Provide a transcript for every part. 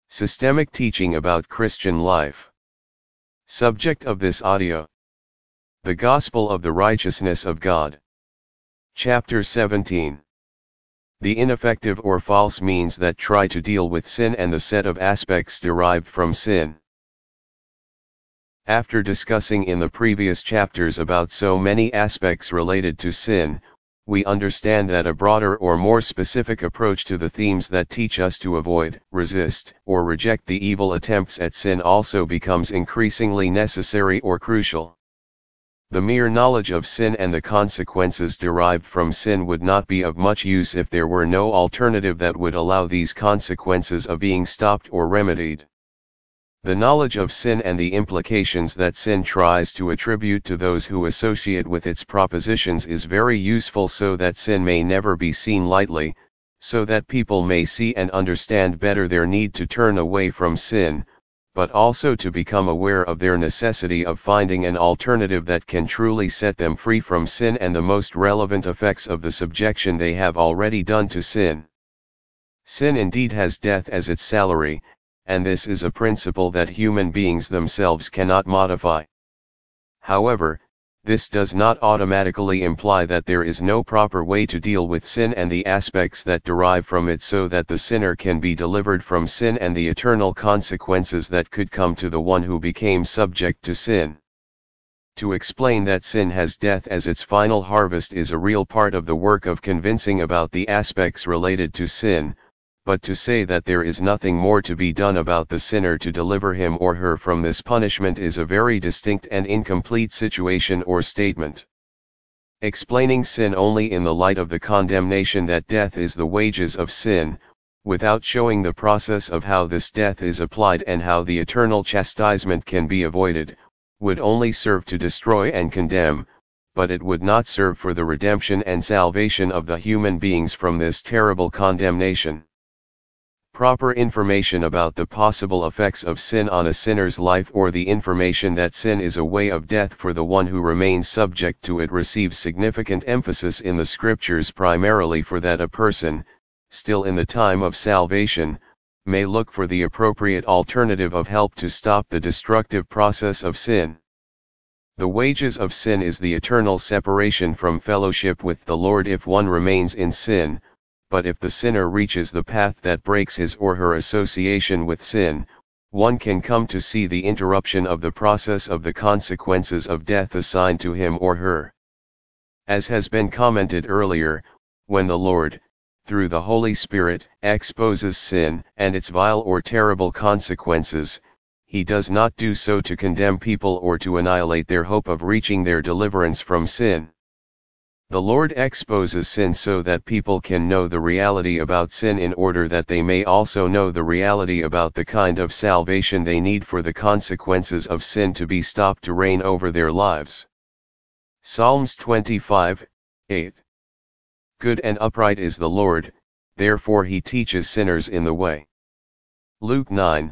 Systemic teaching about Christian life. Subject of this audio: the Gospel of the Righteousness of God. Chapter 17. The ineffective or false means that try to deal with sin and the set of aspects derived from sin. After discussing in the previous chapters about so many aspects related to sin, we understand that a broader or more specific approach to the themes that teach us to avoid, resist, or reject the evil attempts at sin also becomes increasingly necessary or crucial. The mere knowledge of sin and the consequences derived from sin would not be of much use if there were no alternative that would allow these consequences of being stopped or remedied. The knowledge of sin and the implications that sin tries to attribute to those who associate with its propositions is very useful so that sin may never be seen lightly, so that people may see and understand better their need to turn away from sin, but also to become aware of their necessity of finding an alternative that can truly set them free from sin and the most relevant effects of the subjection they have already done to sin. Sin indeed has death as its salary, and this is a principle that human beings themselves cannot modify. However, this does not automatically imply that there is no proper way to deal with sin and the aspects that derive from it so that the sinner can be delivered from sin and the eternal consequences that could come to the one who became subject to sin. To explain that sin has death as its final harvest is a real part of the work of convincing about the aspects related to sin, but to say that there is nothing more to be done about the sinner to deliver him or her from this punishment is a very distinct and incomplete situation or statement. Explaining sin only in the light of the condemnation that death is the wages of sin, without showing the process of how this death is applied and how the eternal chastisement can be avoided, would only serve to destroy and condemn, but it would not serve for the redemption and salvation of the human beings from this terrible condemnation. Proper information about the possible effects of sin on a sinner's life or the information that sin is a way of death for the one who remains subject to it receives significant emphasis in the scriptures primarily for that a person, still in the time of salvation, may look for the appropriate alternative of help to stop the destructive process of sin. The wages of sin is the eternal separation from fellowship with the Lord if one remains in sin. But if the sinner reaches the path that breaks his or her association with sin, one can come to see the interruption of the process of the consequences of death assigned to him or her. As has been commented earlier, when the Lord, through the Holy Spirit, exposes sin and its vile or terrible consequences, he does not do so to condemn people or to annihilate their hope of reaching their deliverance from sin. The Lord exposes sin so that people can know the reality about sin in order that they may also know the reality about the kind of salvation they need for the consequences of sin to be stopped to reign over their lives. Psalms 25:8. Good and upright is the Lord, therefore he teaches sinners in the way. Luke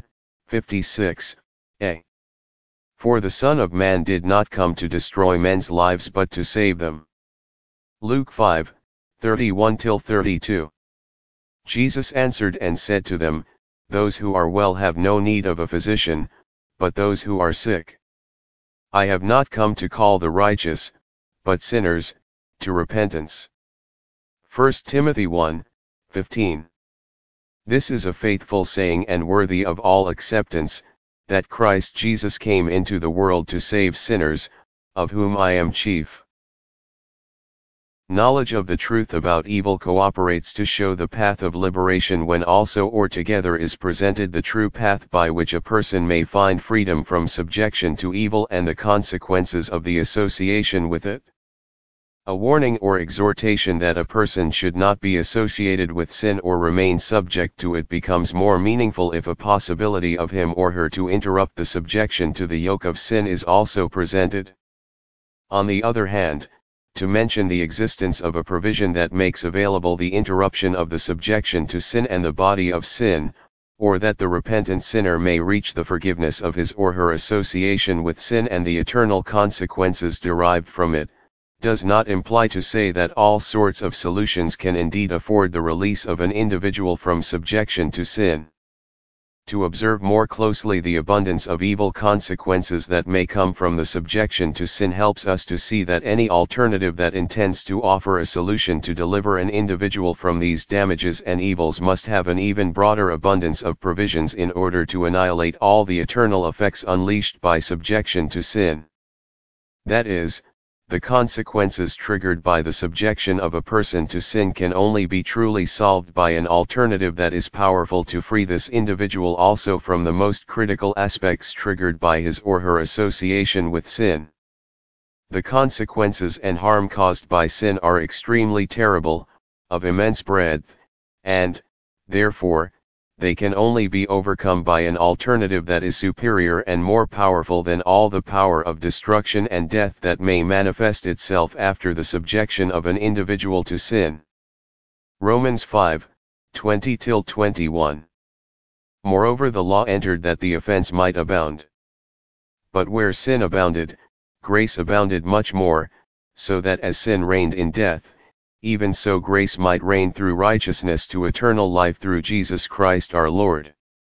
9:56a. For the Son of Man did not come to destroy men's lives but to save them. Luke 5:31-32. Jesus answered and said to them, Those who are well have no need of a physician, but those who are sick. I have not come to call the righteous, but sinners, to repentance. 1 Timothy 1:15. This is a faithful saying and worthy of all acceptance, that Christ Jesus came into the world to save sinners, of whom I am chief. Knowledge of the truth about evil cooperates to show the path of liberation when also or together is presented the true path by which a person may find freedom from subjection to evil and the consequences of the association with it. A warning or exhortation that a person should not be associated with sin or remain subject to it becomes more meaningful if a possibility of him or her to interrupt the subjection to the yoke of sin is also presented. On the other hand, to mention the existence of a provision that makes available the interruption of the subjection to sin and the body of sin, or that the repentant sinner may reach the forgiveness of his or her association with sin and the eternal consequences derived from it, does not imply to say that all sorts of solutions can indeed afford the release of an individual from subjection to sin. To observe more closely the abundance of evil consequences that may come from the subjection to sin helps us to see that any alternative that intends to offer a solution to deliver an individual from these damages and evils must have an even broader abundance of provisions in order to annihilate all the eternal effects unleashed by subjection to sin. That is, the consequences triggered by the subjection of a person to sin can only be truly solved by an alternative that is powerful to free this individual also from the most critical aspects triggered by his or her association with sin. The consequences and harm caused by sin are extremely terrible, of immense breadth, and, therefore, they can only be overcome by an alternative that is superior and more powerful than all the power of destruction and death that may manifest itself after the subjection of an individual to sin. Romans 5:20-21. Moreover, the law entered that the offense might abound. But where sin abounded, grace abounded much more, so that as sin reigned in death, even so grace might reign through righteousness to eternal life through Jesus Christ our Lord.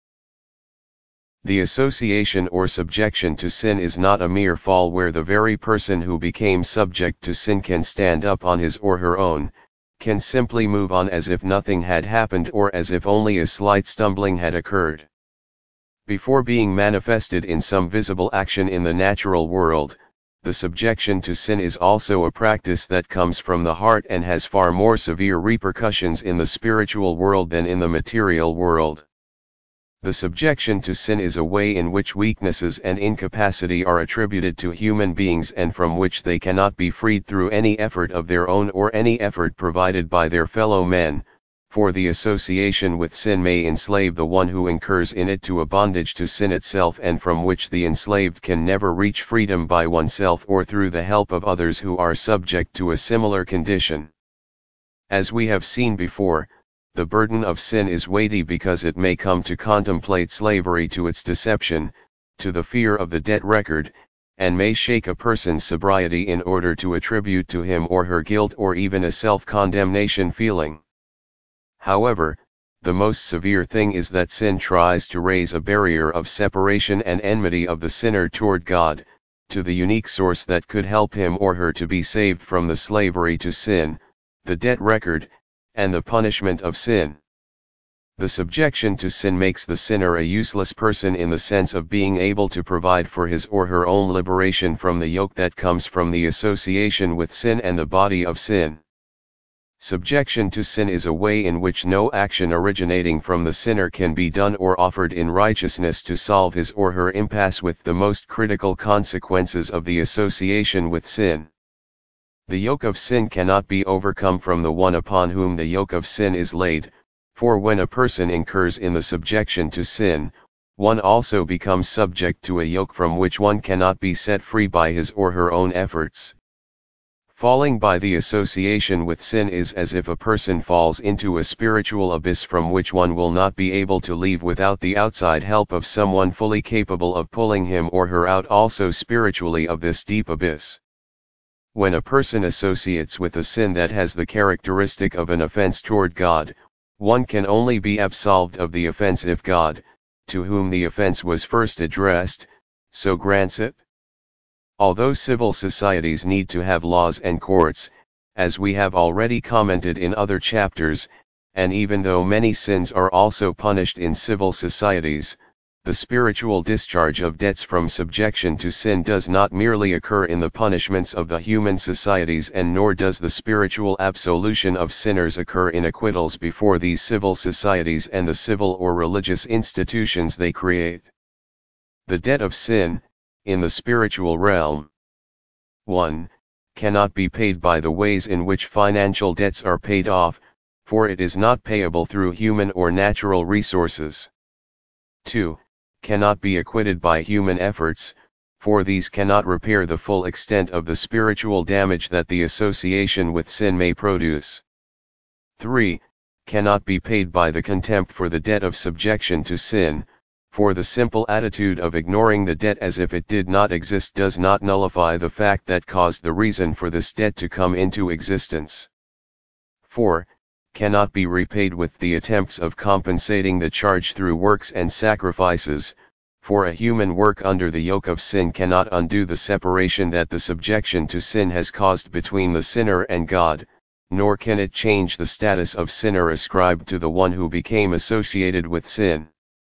The association or subjection to sin is not a mere fall where the very person who became subject to sin can stand up on his or her own, can simply move on as if nothing had happened or as if only a slight stumbling had occurred. Before being manifested in some visible action in the natural world, the subjection to sin is also a practice that comes from the heart and has far more severe repercussions in the spiritual world than in the material world. The subjection to sin is a way in which weaknesses and incapacity are attributed to human beings and from which they cannot be freed through any effort of their own or any effort provided by their fellow men, for the association with sin may enslave the one who incurs in it to a bondage to sin itself and from which the enslaved can never reach freedom by oneself or through the help of others who are subject to a similar condition. As we have seen before, the burden of sin is weighty because it may come to contemplate slavery to its deception, to the fear of the debt record, and may shake a person's sobriety in order to attribute to him or her guilt or even a self-condemnation feeling. However, the most severe thing is that sin tries to raise a barrier of separation and enmity of the sinner toward God, to the unique source that could help him or her to be saved from the slavery to sin, the debt record, and the punishment of sin. The subjection to sin makes the sinner a useless person in the sense of being able to provide for his or her own liberation from the yoke that comes from the association with sin and the body of sin. Subjection to sin is a way in which no action originating from the sinner can be done or offered in righteousness to solve his or her impasse with the most critical consequences of the association with sin. The yoke of sin cannot be overcome from the one upon whom the yoke of sin is laid, for when a person incurs in the subjection to sin, one also becomes subject to a yoke from which one cannot be set free by his or her own efforts. Falling by the association with sin is as if a person falls into a spiritual abyss from which one will not be able to leave without the outside help of someone fully capable of pulling him or her out also spiritually of this deep abyss. When a person associates with a sin that has the characteristic of an offense toward God, one can only be absolved of the offense if God, to whom the offense was first addressed, so grants it. Although civil societies need to have laws and courts, as we have already commented in other chapters, and even though many sins are also punished in civil societies, the spiritual discharge of debts from subjection to sin does not merely occur in the punishments of the human societies, and nor does the spiritual absolution of sinners occur in acquittals before these civil societies and the civil or religious institutions they create. The debt of sin, in the spiritual realm, 1. Cannot be paid by the ways in which financial debts are paid off, for it is not payable through human or natural resources. 2. Cannot be acquitted by human efforts, for these cannot repair the full extent of the spiritual damage that the association with sin may produce. 3. Cannot be paid by the contempt for the debt of subjection to sin, for the simple attitude of ignoring the debt as if it did not exist does not nullify the fact that caused the reason for this debt to come into existence. 4. cannot be repaid with the attempts of compensating the charge through works and sacrifices, for a human work under the yoke of sin cannot undo the separation that the subjection to sin has caused between the sinner and God, nor can it change the status of sinner ascribed to the one who became associated with sin.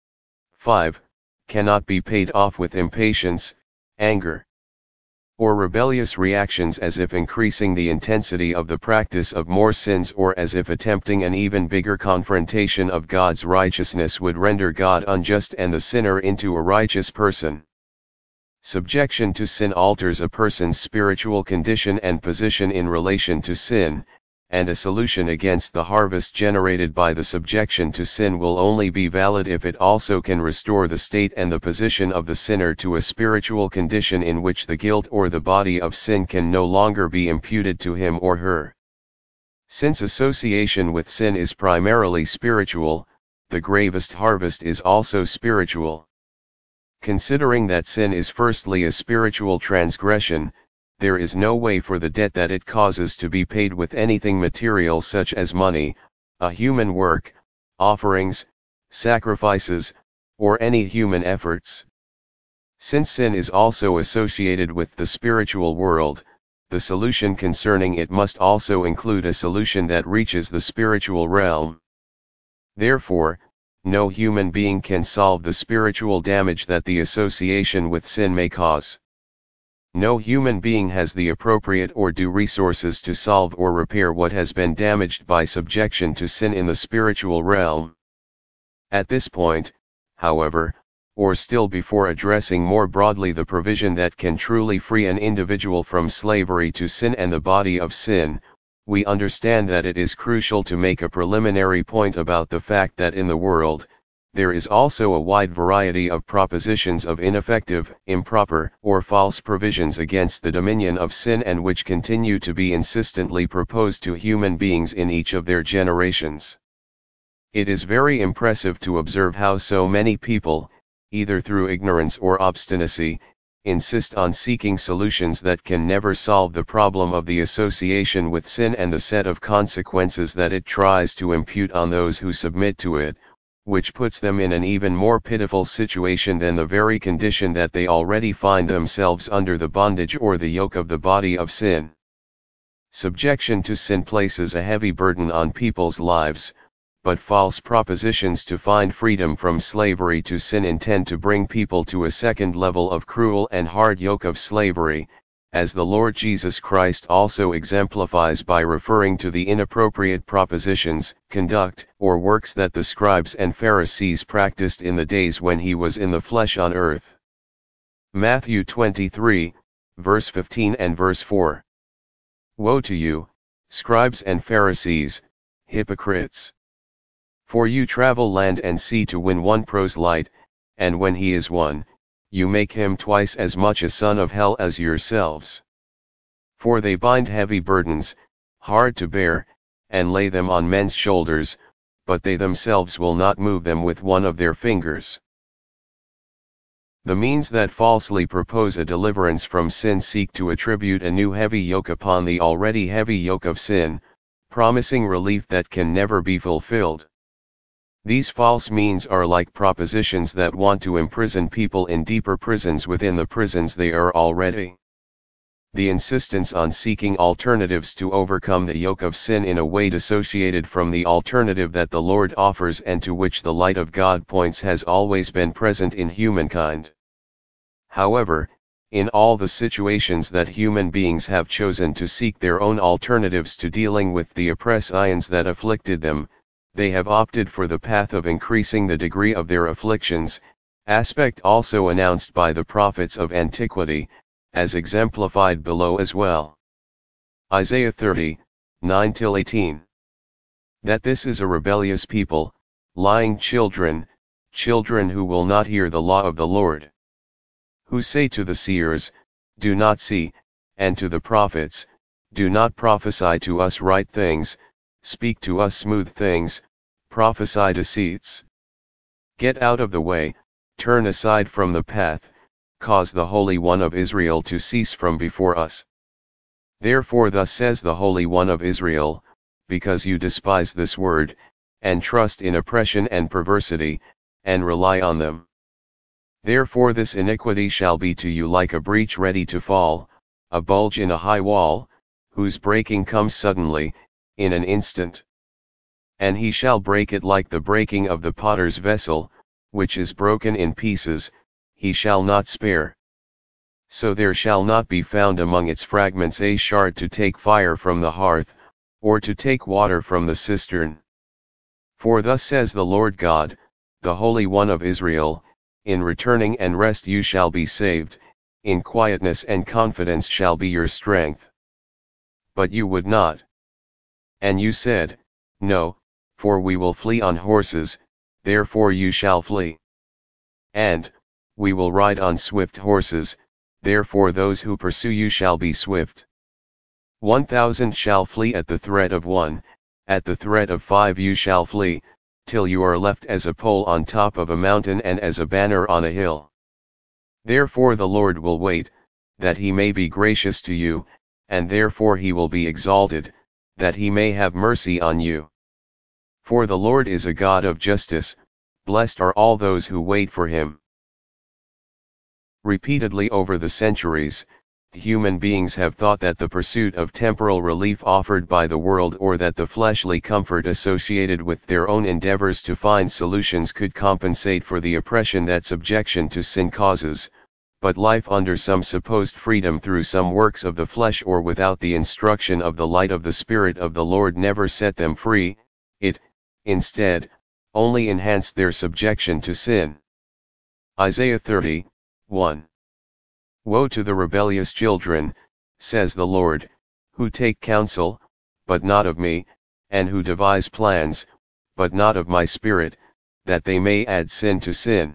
5. Cannot be paid off with impatience, anger, or rebellious reactions, as if increasing the intensity of the practice of more sins, or as if attempting an even bigger confrontation of God's righteousness would render God unjust and the sinner into a righteous person. Subjection to sin alters a person's spiritual condition and position in relation to sin, and a solution against the harvest generated by the subjection to sin will only be valid if it also can restore the state and the position of the sinner to a spiritual condition in which the guilt or the body of sin can no longer be imputed to him or her. Since association with sin is primarily spiritual, the gravest harvest is also spiritual. Considering that sin is firstly a spiritual transgression, there is no way for the debt that it causes to be paid with anything material such as money, a human work, offerings, sacrifices, or any human efforts. Since sin is also associated with the spiritual world, the solution concerning it must also include a solution that reaches the spiritual realm. Therefore, no human being can solve the spiritual damage that the association with sin may cause. No human being has the appropriate or due resources to solve or repair what has been damaged by subjection to sin in the spiritual realm. At this point, however, or still before addressing more broadly the provision that can truly free an individual from slavery to sin and the body of sin, we understand that it is crucial to make a preliminary point about the fact that in the world, there is also a wide variety of propositions of ineffective, improper, or false provisions against the dominion of sin, and which continue to be insistently proposed to human beings in each of their generations. It is very impressive to observe how so many people, either through ignorance or obstinacy, insist on seeking solutions that can never solve the problem of the association with sin and the set of consequences that it tries to impute on those who submit to it, which puts them in an even more pitiful situation than the very condition that they already find themselves under the bondage or the yoke of the body of sin. Subjection to sin places a heavy burden on people's lives, but false propositions to find freedom from slavery to sin intend to bring people to a second level of cruel and hard yoke of slavery, as the Lord Jesus Christ also exemplifies by referring to the inappropriate propositions, conduct, or works that the scribes and Pharisees practiced in the days when he was in the flesh on earth. Matthew 23, verse 15 and verse 4. Woe to you, scribes and Pharisees, hypocrites! For you travel land and sea to win one proselyte, and when he is won, you make him twice as much a son of hell as yourselves. For they bind heavy burdens, hard to bear, and lay them on men's shoulders, but they themselves will not move them with one of their fingers. The means that falsely propose a deliverance from sin seek to attribute a new heavy yoke upon the already heavy yoke of sin, promising relief that can never be fulfilled. These false means are like propositions that want to imprison people in deeper prisons within the prisons they are already. The insistence on seeking alternatives to overcome the yoke of sin in a way dissociated from the alternative that the Lord offers and to which the light of God points has always been present in humankind. However, in all the situations that human beings have chosen to seek their own alternatives to dealing with the oppressions that afflicted them, they have opted for the path of increasing the degree of their afflictions, aspect also announced by the prophets of antiquity, as exemplified below as well. Isaiah 30, 9-18. That this is a rebellious people, lying children, children who will not hear the law of the Lord. Who say to the seers, do not see, and to the prophets, do not prophesy to us right things, speak to us smooth things, prophesy deceits. Get out of the way, turn aside from the path, cause the Holy One of Israel to cease from before us. Therefore thus says the Holy One of Israel, because you despise this word, and trust in oppression and perversity, and rely on them. Therefore this iniquity shall be to you like a breach ready to fall, a bulge in a high wall, whose breaking comes suddenly, in an instant. And he shall break it like the breaking of the potter's vessel, which is broken in pieces, he shall not spare. So there shall not be found among its fragments a shard to take fire from the hearth, or to take water from the cistern. For thus says the Lord God, the Holy One of Israel, in returning and rest you shall be saved, in quietness and confidence shall be your strength. But you would not. And you said, No, for we will flee on horses, therefore you shall flee. And, we will ride on swift horses, therefore those who pursue you shall be swift. 1,000 shall flee at the threat of one, at the threat of 5 you shall flee, till you are left as a pole on top of a mountain and as a banner on a hill. Therefore the Lord will wait, that he may be gracious to you, and therefore he will be exalted, that he may have mercy on you. For the Lord is a God of justice, blessed are all those who wait for him. Repeatedly over the centuries, human beings have thought that the pursuit of temporal relief offered by the world or that the fleshly comfort associated with their own endeavors to find solutions could compensate for the oppression that subjection to sin causes, but life under some supposed freedom through some works of the flesh or without the instruction of the light of the Spirit of the Lord never set them free, it, instead, only enhanced their subjection to sin. Isaiah 30:1. Woe to the rebellious children, says the Lord, who take counsel, but not of me, and who devise plans, but not of my Spirit, that they may add sin to sin.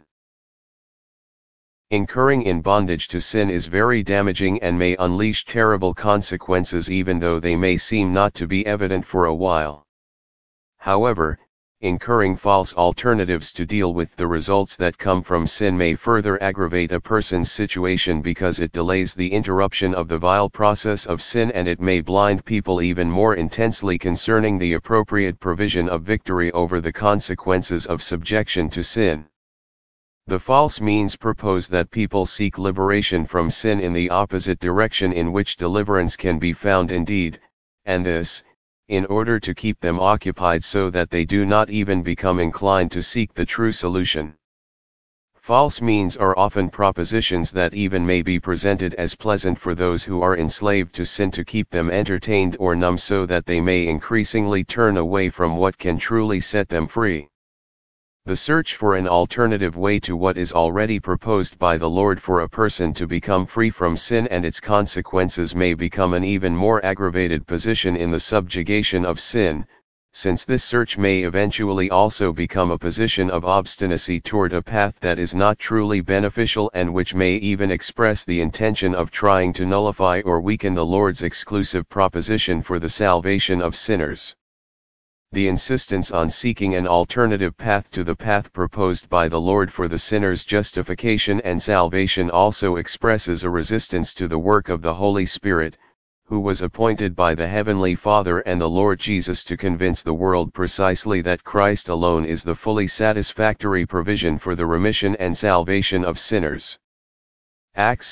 Incurring in bondage to sin is very damaging and may unleash terrible consequences even though they may seem not to be evident for a while. However, incurring false alternatives to deal with the results that come from sin may further aggravate a person's situation because it delays the interruption of the vile process of sin and it may blind people even more intensely concerning the appropriate provision of victory over the consequences of subjection to sin. The false means propose that people seek liberation from sin in the opposite direction in which deliverance can be found indeed, and this, in order to keep them occupied so that they do not even become inclined to seek the true solution. False means are often propositions that even may be presented as pleasant for those who are enslaved to sin to keep them entertained or numb so that they may increasingly turn away from what can truly set them free. The search for an alternative way to what is already proposed by the Lord for a person to become free from sin and its consequences may become an even more aggravated position in the subjugation of sin, since this search may eventually also become a position of obstinacy toward a path that is not truly beneficial and which may even express the intention of trying to nullify or weaken the Lord's exclusive proposition for the salvation of sinners. The insistence on seeking an alternative path to the path proposed by the Lord for the sinner's justification and salvation also expresses a resistance to the work of the Holy Spirit, who was appointed by the Heavenly Father and the Lord Jesus to convince the world precisely that Christ alone is the fully satisfactory provision for the remission and salvation of sinners. Acts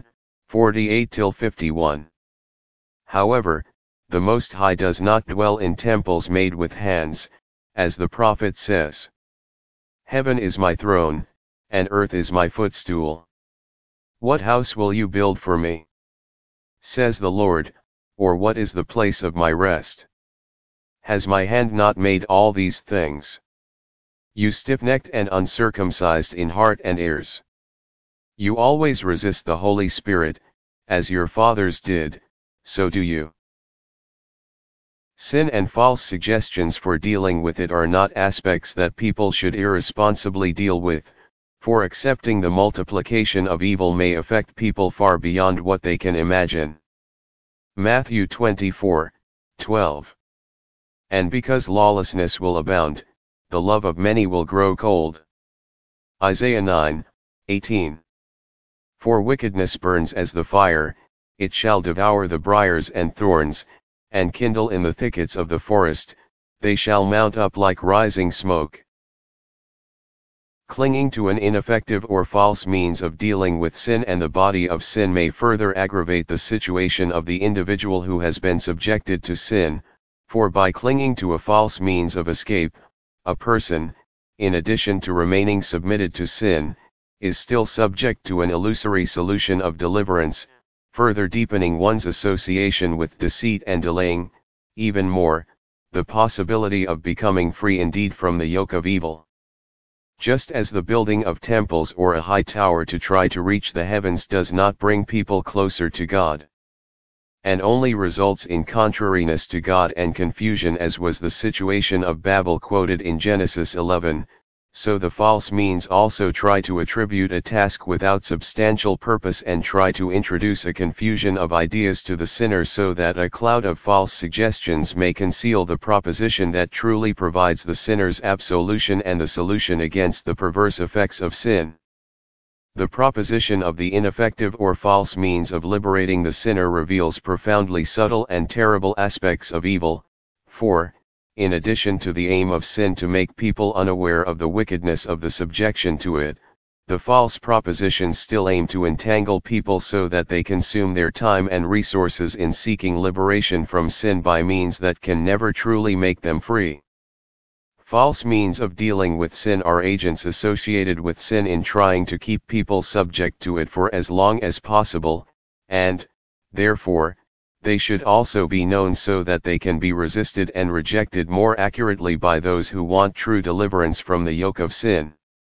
7:48-51. However, the Most High does not dwell in temples made with hands, as the prophet says. Heaven is my throne, and earth is my footstool. What house will you build for me? Says the Lord, or what is the place of my rest? Has my hand not made all these things? You stiff-necked and uncircumcised in heart and ears. You always resist the Holy Spirit, as your fathers did, so do you. Sin and false suggestions for dealing with it are not aspects that people should irresponsibly deal with, for accepting the multiplication of evil may affect people far beyond what they can imagine. Matthew 24:12. And because lawlessness will abound, the love of many will grow cold. Isaiah 9:18. For wickedness burns as the fire, it shall devour the briars and thorns, and kindle in the thickets of the forest, they shall mount up like rising smoke. Clinging to an ineffective or false means of dealing with sin and the body of sin may further aggravate the situation of the individual who has been subjected to sin, for by clinging to a false means of escape, a person, in addition to remaining submitted to sin, is still subject to an illusory solution of deliverance, further deepening one's association with deceit and delaying, even more, the possibility of becoming free indeed from the yoke of evil. Just as the building of temples or a high tower to try to reach the heavens does not bring people closer to God, and only results in contrariness to God and confusion, as was the situation of Babel quoted in Genesis 11, so the false means also try to attribute a task without substantial purpose and try to introduce a confusion of ideas to the sinner so that a cloud of false suggestions may conceal the proposition that truly provides the sinner's absolution and the solution against the perverse effects of sin. The proposition of the ineffective or false means of liberating the sinner reveals profoundly subtle and terrible aspects of evil, for, in addition to the aim of sin to make people unaware of the wickedness of the subjection to it, the false propositions still aim to entangle people so that they consume their time and resources in seeking liberation from sin by means that can never truly make them free. False means of dealing with sin are agents associated with sin in trying to keep people subject to it for as long as possible, and, therefore, they should also be known so that they can be resisted and rejected more accurately by those who want true deliverance from the yoke of sin.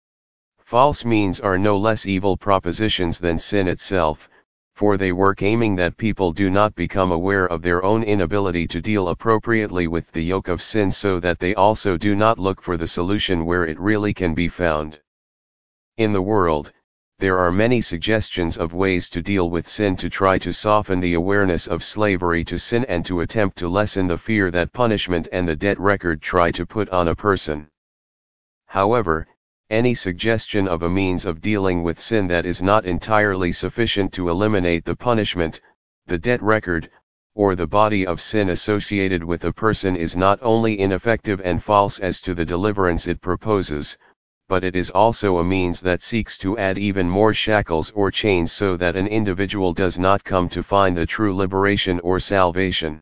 False means are no less evil propositions than sin itself, for they work aiming that people do not become aware of their own inability to deal appropriately with the yoke of sin so that they also do not look for the solution where it really can be found. In the world, there are many suggestions of ways to deal with sin to try to soften the awareness of slavery to sin and to attempt to lessen the fear that punishment and the debt record try to put on a person. However, any suggestion of a means of dealing with sin that is not entirely sufficient to eliminate the punishment, the debt record, or the body of sin associated with a person is not only ineffective and false as to the deliverance it proposes, but it is also a means that seeks to add even more shackles or chains so that an individual does not come to find the true liberation or salvation.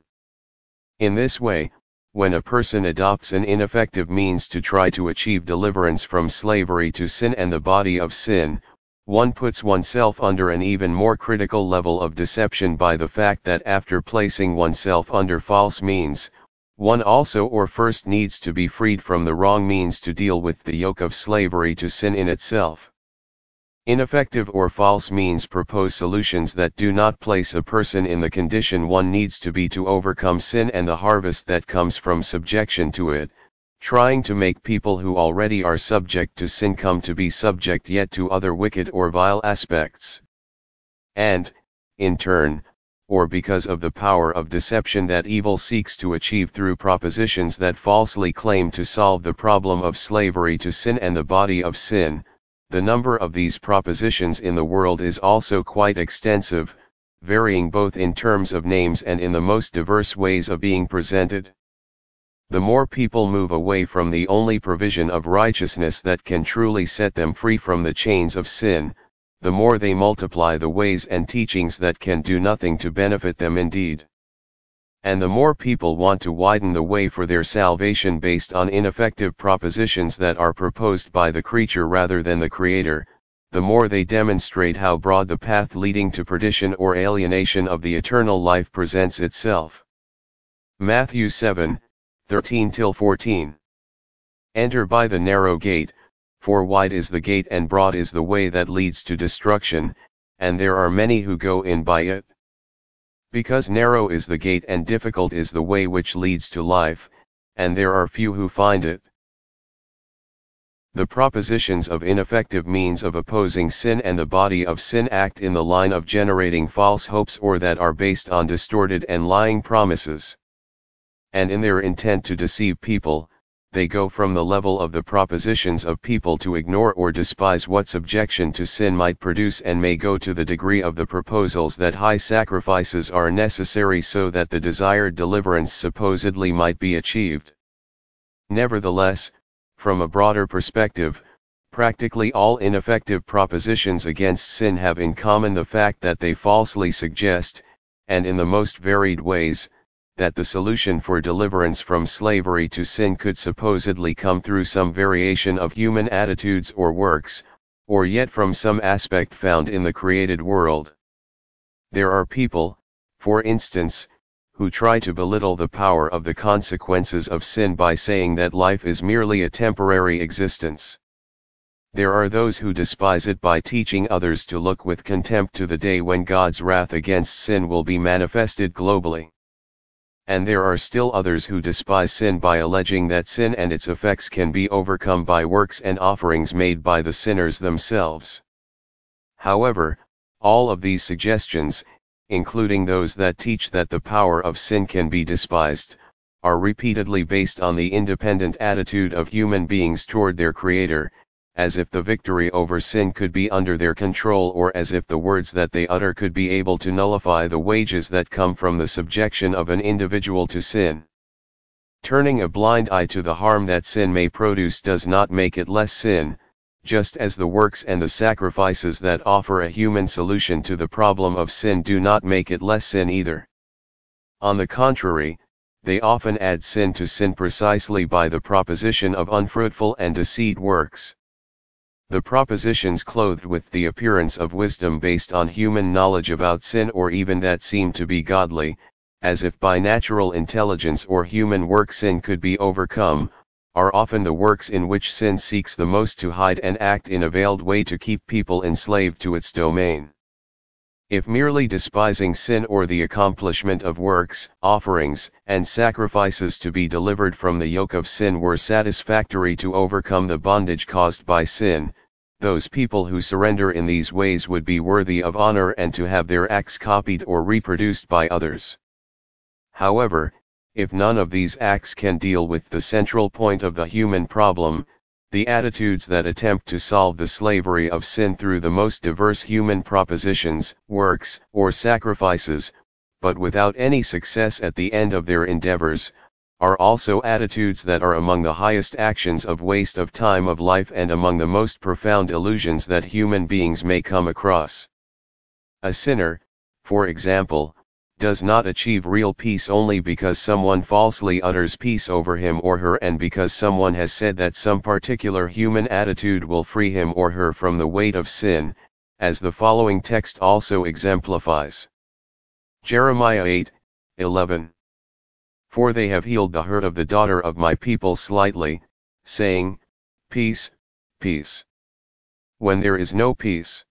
In this way, when a person adopts an ineffective means to try to achieve deliverance from slavery to sin and the body of sin, one puts oneself under an even more critical level of deception by the fact that after placing oneself under false means, one also or first needs to be freed from the wrong means to deal with the yoke of slavery to sin in itself. Ineffective or false means propose solutions that do not place a person in the condition one needs to be to overcome sin and the harvest that comes from subjection to it, trying to make people who already are subject to sin come to be subject yet to other wicked or vile aspects. And, in turn, or because of the power of deception that evil seeks to achieve through propositions that falsely claim to solve the problem of slavery to sin and the body of sin, the number of these propositions in the world is also quite extensive, varying both in terms of names and in the most diverse ways of being presented. The more people move away from the only provision of righteousness that can truly set them free from the chains of sin, the more they multiply the ways and teachings that can do nothing to benefit them indeed. And the more people want to widen the way for their salvation based on ineffective propositions that are proposed by the creature rather than the Creator, the more they demonstrate how broad the path leading to perdition or alienation of the eternal life presents itself. Matthew 7:13-14. Enter by the narrow gate, for wide is the gate and broad is the way that leads to destruction, and there are many who go in by it. Because narrow is the gate and difficult is the way which leads to life, and there are few who find it. The propositions of ineffective means of opposing sin and the body of sin act in the line of generating false hopes or that are based on distorted and lying promises. And in their intent to deceive people, they go from the level of the propositions of people to ignore or despise what subjection to sin might produce, and may go to the degree of the proposals that high sacrifices are necessary so that the desired deliverance supposedly might be achieved. Nevertheless, from a broader perspective, practically all ineffective propositions against sin have in common the fact that they falsely suggest, and in the most varied ways, that the solution for deliverance from slavery to sin could supposedly come through some variation of human attitudes or works, or yet from some aspect found in the created world. There are people, for instance, who try to belittle the power of the consequences of sin by saying that life is merely a temporary existence. There are those who despise it by teaching others to look with contempt to the day when God's wrath against sin will be manifested globally. And there are still others who despise sin by alleging that sin and its effects can be overcome by works and offerings made by the sinners themselves. However, all of these suggestions, including those that teach that the power of sin can be despised, are repeatedly based on the independent attitude of human beings toward their Creator, as if the victory over sin could be under their control, or as if the words that they utter could be able to nullify the wages that come from the subjection of an individual to sin. Turning a blind eye to the harm that sin may produce does not make it less sin, just as the works and the sacrifices that offer a human solution to the problem of sin do not make it less sin either. On the contrary, they often add sin to sin precisely by the proposition of unfruitful and deceit works. The propositions clothed with the appearance of wisdom based on human knowledge about sin, or even that seem to be godly, as if by natural intelligence or human work sin could be overcome, are often the works in which sin seeks the most to hide and act in a veiled way to keep people enslaved to its domain. If merely despising sin or the accomplishment of works, offerings, and sacrifices to be delivered from the yoke of sin were satisfactory to overcome the bondage caused by sin, those people who surrender in these ways would be worthy of honor and to have their acts copied or reproduced by others. However, if none of these acts can deal with the central point of the human problem, the attitudes that attempt to solve the slavery of sin through the most diverse human propositions, works, or sacrifices, but without any success at the end of their endeavors, are also attitudes that are among the highest actions of waste of time of life and among the most profound illusions that human beings may come across. A sinner, for example, does not achieve real peace only because someone falsely utters peace over him or her, and because someone has said that some particular human attitude will free him or her from the weight of sin, as the following text also exemplifies. Jeremiah 8:11. For they have healed the hurt of the daughter of my people slightly, saying, Peace, peace, when there is no peace.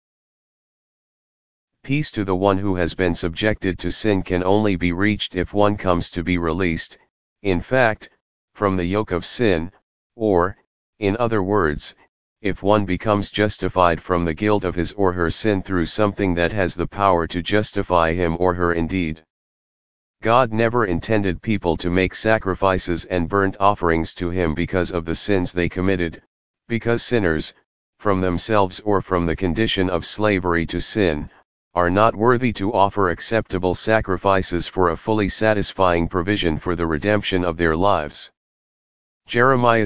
Peace to the one who has been subjected to sin can only be reached if one comes to be released, in fact, from the yoke of sin, or, in other words, if one becomes justified from the guilt of his or her sin through something that has the power to justify him or her indeed. God never intended people to make sacrifices and burnt offerings to Him because of the sins they committed, because sinners, from themselves or from the condition of slavery to sin, are not worthy to offer acceptable sacrifices for a fully satisfying provision for the redemption of their lives. Jeremiah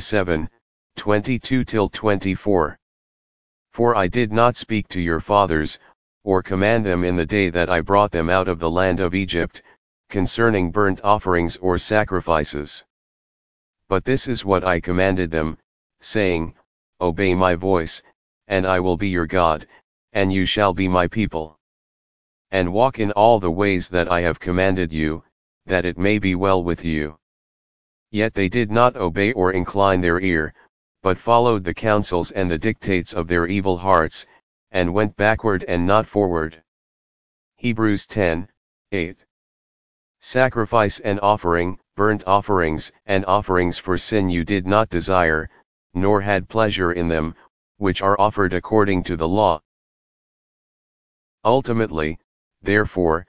7:22-24. For I did not speak to your fathers, or command them in the day that I brought them out of the land of Egypt, concerning burnt offerings or sacrifices. But this is what I commanded them, saying, Obey my voice, and I will be your God, and you shall be my people. And walk in all the ways that I have commanded you, that it may be well with you. Yet they did not obey or incline their ear, but followed the counsels and the dictates of their evil hearts, and went backward and not forward. Hebrews 10:8. Sacrifice and offering, burnt offerings and offerings for sin you did not desire, nor had pleasure in them, which are offered according to the law. Ultimately, therefore,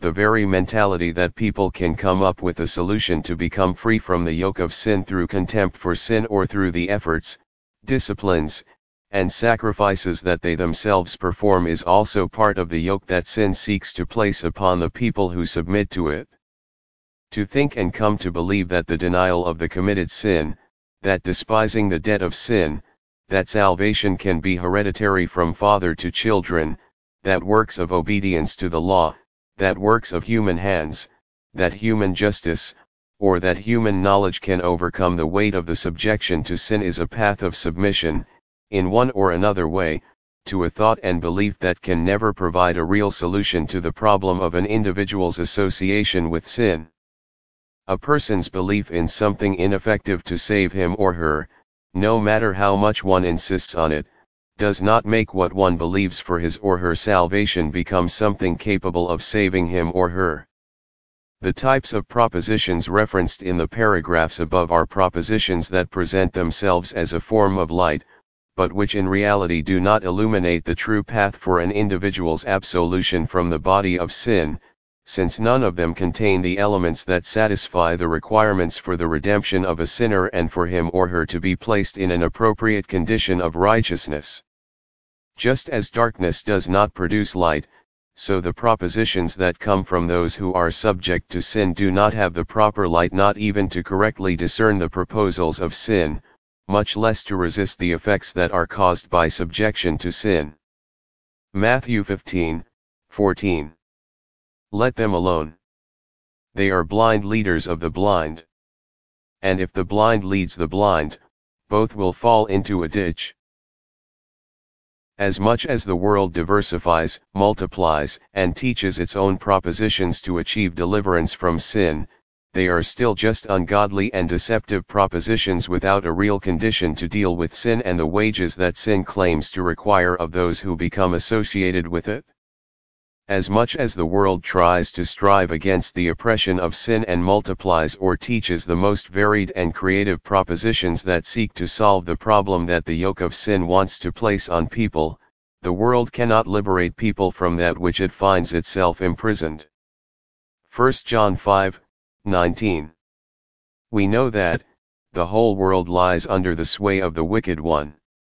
the very mentality that people can come up with a solution to become free from the yoke of sin through contempt for sin or through the efforts, disciplines, and sacrifices that they themselves perform is also part of the yoke that sin seeks to place upon the people who submit to it. To think and come to believe that the denial of the committed sin, that despising the debt of sin, that salvation can be hereditary from father to children, that works of obedience to the law, that works of human hands, that human justice, or that human knowledge can overcome the weight of the subjection to sin is a path of submission, in one or another way, to a thought and belief that can never provide a real solution to the problem of an individual's association with sin. A person's belief in something ineffective to save him or her, no matter how much one insists on it, does not make what one believes for his or her salvation become something capable of saving him or her. The types of propositions referenced in the paragraphs above are propositions that present themselves as a form of light, but which in reality do not illuminate the true path for an individual's absolution from the body of sin, since none of them contain the elements that satisfy the requirements for the redemption of a sinner and for him or her to be placed in an appropriate condition of righteousness. Just as darkness does not produce light, so the propositions that come from those who are subject to sin do not have the proper light, not even to correctly discern the proposals of sin, much less to resist the effects that are caused by subjection to sin. Matthew 15:14. Let them alone. They are blind leaders of the blind. And if the blind leads the blind, both will fall into a ditch. As much as the world diversifies, multiplies, and teaches its own propositions to achieve deliverance from sin, they are still just ungodly and deceptive propositions without a real condition to deal with sin and the wages that sin claims to require of those who become associated with it. As much as the world tries to strive against the oppression of sin and multiplies or teaches the most varied and creative propositions that seek to solve the problem that the yoke of sin wants to place on people, the world cannot liberate people from that which it finds itself imprisoned. 1 John 5:19. We know that, the whole world lies under the sway of the wicked one.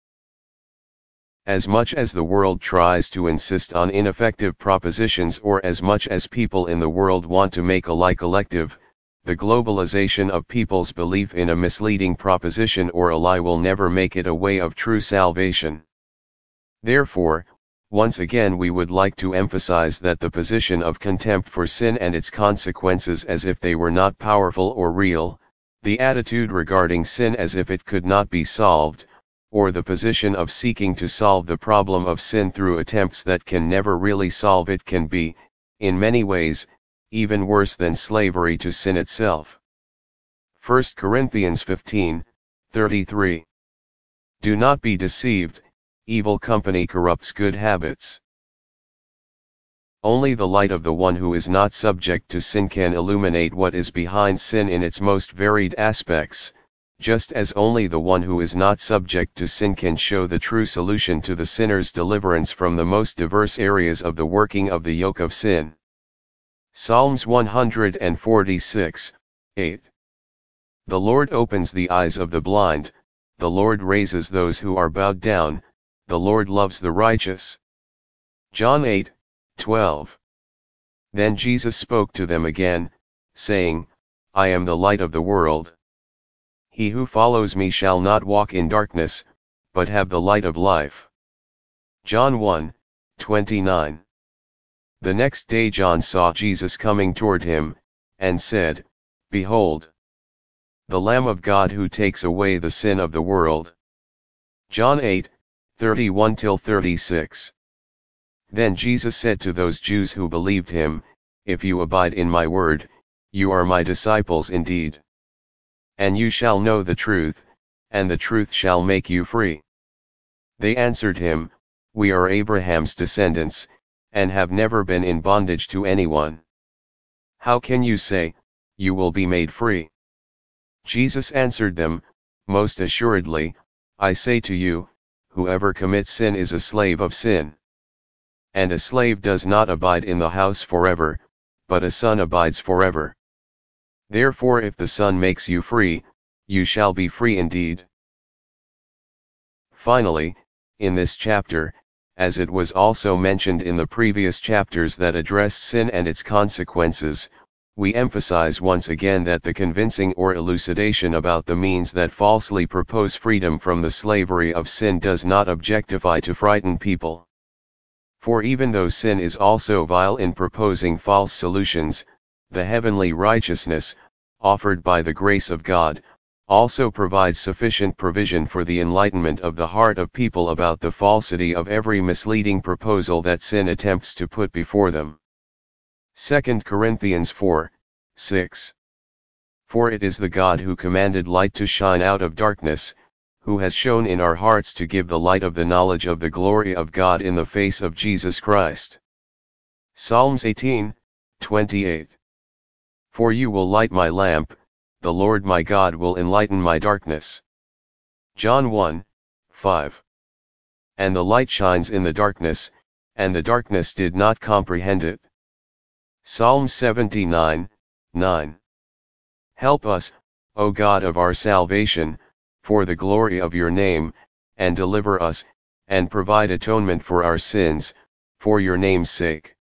As much as the world tries to insist on ineffective propositions or as much as people in the world want to make a like elective, the globalization of people's belief in a misleading proposition or a lie will never make it a way of true salvation. Therefore, once again we would like to emphasize that the position of contempt for sin and its consequences as if they were not powerful or real, the attitude regarding sin as if it could not be solved, or the position of seeking to solve the problem of sin through attempts that can never really solve it can be, in many ways, even worse than slavery to sin itself. 1 Corinthians 15:33. Do not be deceived, evil company corrupts good habits. Only the light of the one who is not subject to sin can illuminate what is behind sin in its most varied aspects, just as only the one who is not subject to sin can show the true solution to the sinner's deliverance from the most diverse areas of the working of the yoke of sin. Psalms 146:8. The Lord opens the eyes of the blind, the Lord raises those who are bowed down, the Lord loves the righteous. John 8:12. Then Jesus spoke to them again, saying, I am the light of the world. He who follows me shall not walk in darkness, but have the light of life. John 1:29. The next day John saw Jesus coming toward him, and said, Behold, the Lamb of God who takes away the sin of the world. John 8:31-36. Then Jesus said to those Jews who believed him, If you abide in my word, you are my disciples indeed. And you shall know the truth, and the truth shall make you free. They answered him, We are Abraham's descendants, and have never been in bondage to anyone. How can you say, You will be made free? Jesus answered them, Most assuredly, I say to you, whoever commits sin is a slave of sin. And a slave does not abide in the house forever, but a son abides forever. Therefore if the Son makes you free, you shall be free indeed. Finally, in this chapter, as it was also mentioned in the previous chapters that addressed sin and its consequences, we emphasize once again that the convincing or elucidation about the means that falsely propose freedom from the slavery of sin does not objectify to frighten people. For even though sin is also vile in proposing false solutions, the heavenly righteousness, offered by the grace of God, also provides sufficient provision for the enlightenment of the heart of people about the falsity of every misleading proposal that sin attempts to put before them. 2 Corinthians 4:6. For it is the God who commanded light to shine out of darkness, who has shown in our hearts to give the light of the knowledge of the glory of God in the face of Jesus Christ. Psalms 18:28. For you will light my lamp, the Lord my God will enlighten my darkness. John 1:5. And the light shines in the darkness, and the darkness did not comprehend it. Psalm 79:9. Help us, O God of our salvation, for the glory of your name, and deliver us, and provide atonement for our sins, for your name's sake.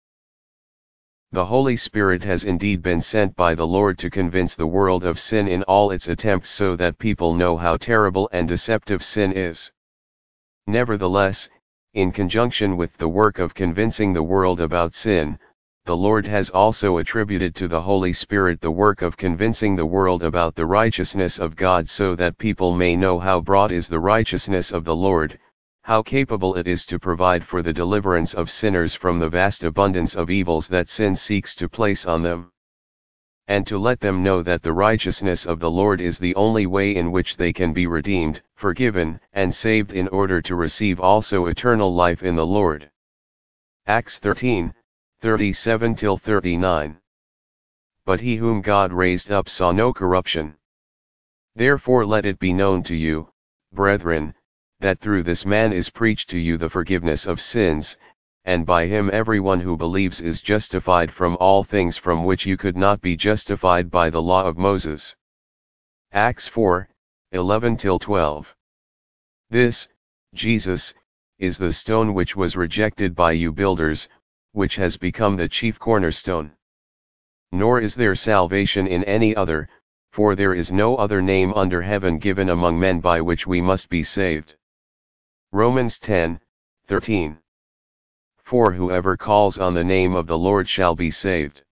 The Holy Spirit has indeed been sent by the Lord to convince the world of sin in all its attempts so that people know how terrible and deceptive sin is. Nevertheless, in conjunction with the work of convincing the world about sin, the Lord has also attributed to the Holy Spirit the work of convincing the world about the righteousness of God so that people may know how broad is the righteousness of the Lord, how capable it is to provide for the deliverance of sinners from the vast abundance of evils that sin seeks to place on them. And to let them know that the righteousness of the Lord is the only way in which they can be redeemed, forgiven, and saved in order to receive also eternal life in the Lord. Acts 13:37-39. But he whom God raised up saw no corruption. Therefore let it be known to you, brethren, that through this man is preached to you the forgiveness of sins, and by him everyone who believes is justified from all things from which you could not be justified by the law of Moses. Acts 4:11-12. This, Jesus, is the stone which was rejected by you builders, which has become the chief cornerstone. Nor is there salvation in any other, for there is no other name under heaven given among men by which we must be saved. Romans 10:13. For whoever calls on the name of the Lord shall be saved.